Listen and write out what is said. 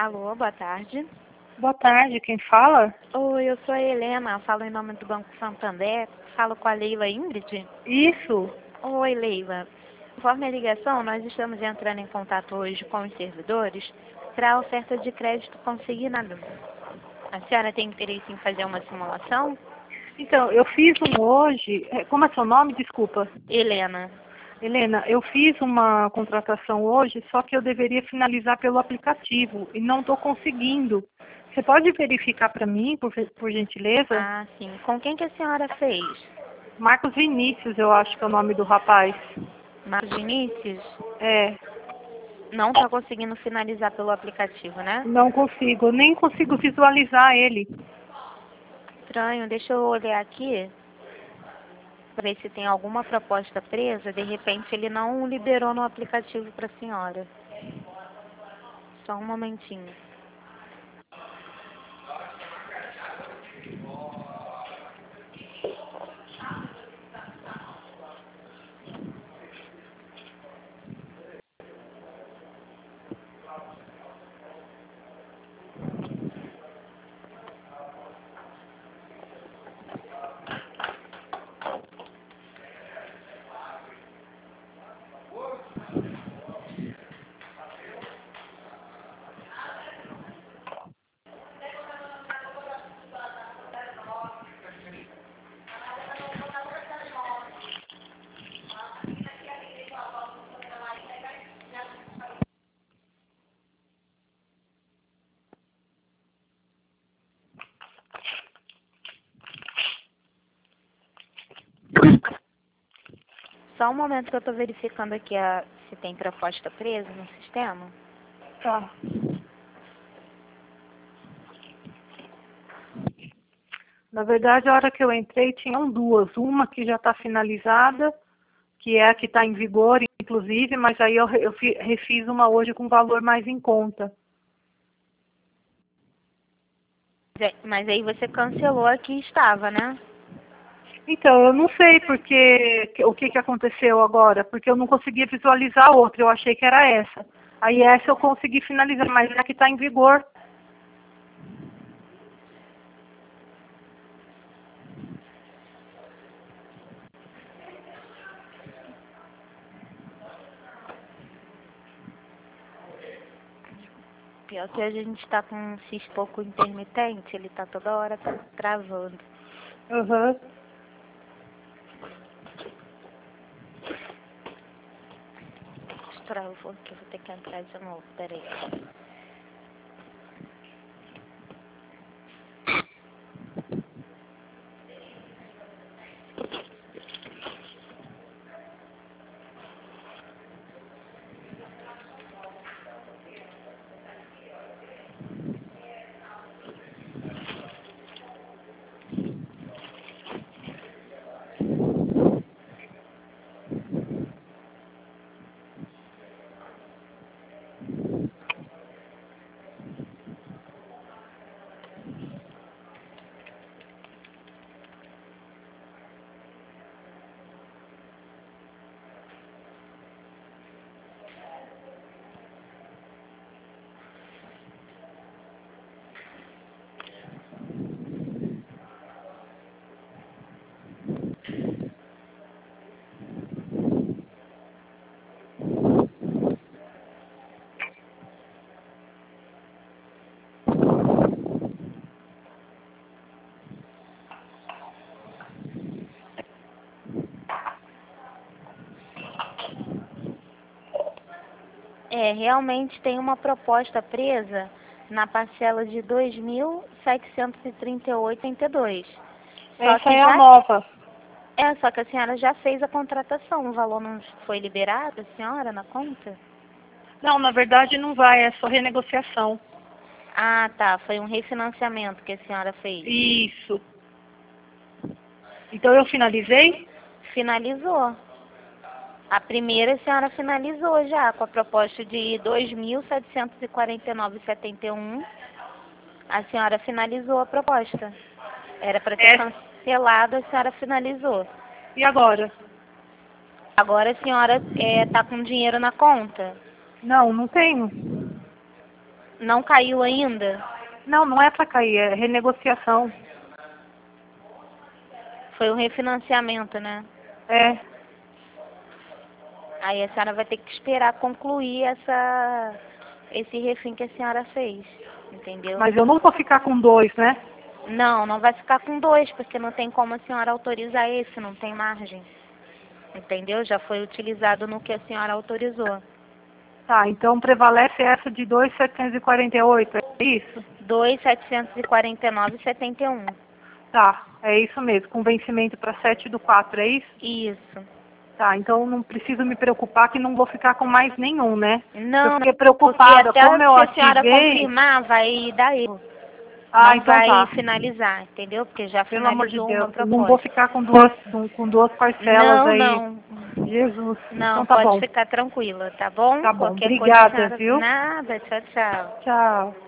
Alô, boa tarde. Boa tarde, quem fala? Oi, eu sou a Helena, falo em nome do Banco Santander, falo com a Leila Ingrid. Isso. Oi, Leila. Conforme a ligação, nós estamos entrando em contato hoje com os servidores para a oferta de crédito consignado. A senhora tem interesse em fazer uma simulação? Então, eu fiz um hoje. Como é seu nome? Desculpa. Helena. Helena, eu fiz uma contratação hoje, só que eu deveria finalizar pelo aplicativo e não estou conseguindo. Você pode verificar para mim, por gentileza? Ah, sim. Com quem que a senhora fez? Marcos Vinícius, eu acho que é o nome do rapaz. Marcos Vinícius? É, Não está conseguindo finalizar pelo aplicativo, né? não consigo, nem consigo visualizar ele. Estranho, deixa eu olhar aqui para ver se tem alguma proposta presa. De repente ele não liberou no aplicativo para a senhora. Só um momentinho. Só um momento que eu estou verificando aqui se tem proposta presa no sistema. Tá. Na verdade, a hora que eu entrei, tinham duas. Uma que já está finalizada, que é a que está em vigor, inclusive, mas aí eu refiz uma hoje com valor mais em conta. Mas aí você cancelou a que estava, né? Então, eu não sei o que aconteceu agora, porque eu não conseguia visualizar a outra, eu achei que era essa. Aí essa eu consegui finalizar, mas é a que está em vigor. Pior que a gente está com um SIS pouco intermitente, ele está toda hora travando. Uhum. Travou que eu vou ter que entrar de novo, peraí. Realmente tem uma proposta presa na parcela de R$ 2.738,82. Essa é a nova. Só que a senhora já fez a contratação, o valor não foi liberado, a senhora, na conta? Não, na verdade não vai, é só renegociação. Ah, tá, foi um refinanciamento que a senhora fez. Isso. Então eu finalizei? Finalizou. A primeira a senhora finalizou já, com a proposta de R$ 2.749,71. A senhora finalizou a proposta. Era para ter cancelado, a senhora finalizou. E agora? Agora a senhora está com dinheiro na conta? Não, não tenho. Não caiu ainda? Não, não é para cair, é renegociação. Foi um refinanciamento, né? É. Aí a senhora vai ter que esperar concluir esse refim que a senhora fez, entendeu? Mas eu não vou ficar com 2, né? Não, não vai ficar com 2, porque não tem como a senhora autorizar esse, não tem margem. Entendeu? Já foi utilizado no que a senhora autorizou. Tá, então prevalece essa de 2.748, é isso? 2.749,71. Tá, é isso mesmo, com vencimento para 7/4, é isso? Isso. Tá, então não preciso me preocupar que não vou ficar com mais nenhum, né? Eu Não, fiquei porque preocupada, até como eu se a senhora ativei... confirmar, vai dar erro. Ah, Não então vai tá. finalizar, entendeu? Porque já Pelo amor de finalizou uma Deus, eu não vou proposta. ficar com duas parcelas Não, aí. não. Jesus, Não, então tá pode bom. ficar tranquila, tá bom? Tá bom, Qualquer coisa a obrigada, senhora... viu? Nada, tchau, tchau. Tchau.